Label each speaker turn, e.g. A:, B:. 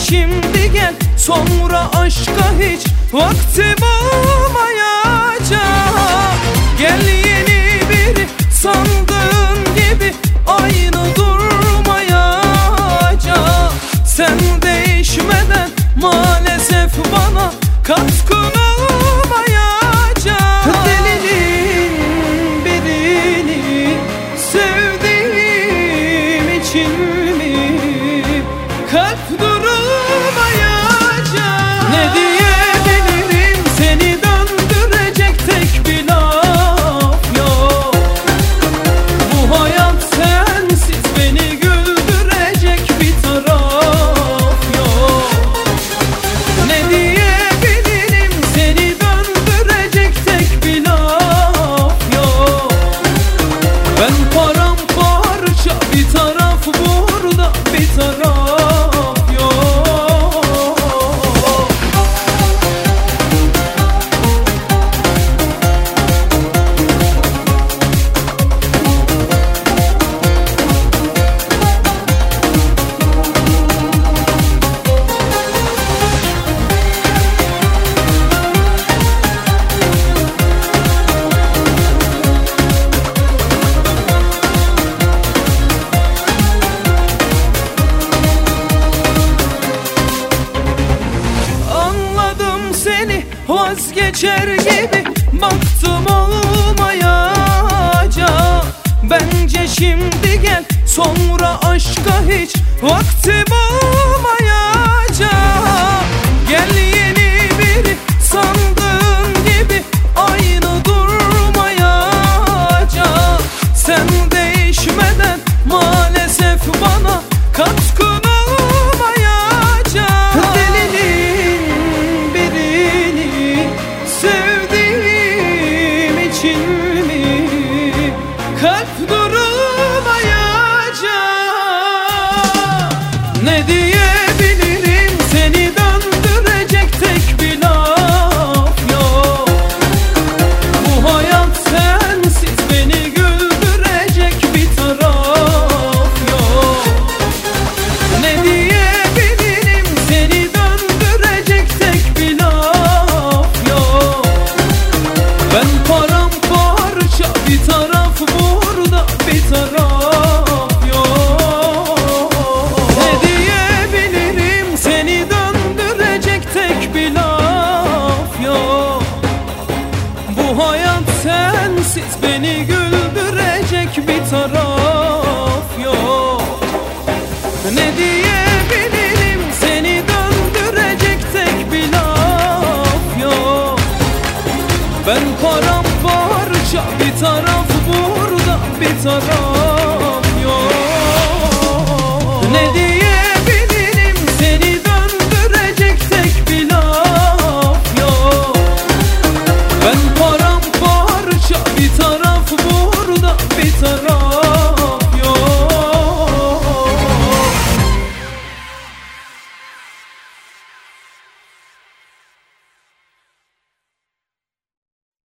A: şimdi gel, sonra aşka hiç vaktim olmayacak. Gel yeni biri, sandığın gibi aynı durmayacak. Sen değişmeden maalesef bana katkın olmayacak. Delinin birini sevdiğim için mi kalp durmayacak? Ne diyebilirim, seni döndürecek tek bir laf yok. Bu hayat sensiz beni güldürecek bir taraf yok. Ne diyebilirim, seni döndürecek tek bir laf yok. Ben paramparça, bir taraf burada, bir taraf yok. Vazgeçer gibi baktım olmayacak. Bence şimdi gel, sonra aşka hiç vaktim olmayacak. Gel yeni biri, sandığın gibi aynı durmayacak. Sen değişmeden maalesef bana katkın kalp durmayacak. Ne diyebilirim, seni döndürecek tek bir laf yok. Bu hayat sensiz beni güldürecek bir taraf yok. Ne diyebilirim, seni döndürecek tek bir laf yok. Ben paramparça, bir taraf burada, bir taraf yok. Ne diyebilirim, seni döndürecek tek bir laf yok. Bu hayat sensiz beni güldürecek bir taraf yok. Ne diyebilirim, seni döndürecek tek bir laf yok. Ben paramparça, bir taraf burada, bir taraf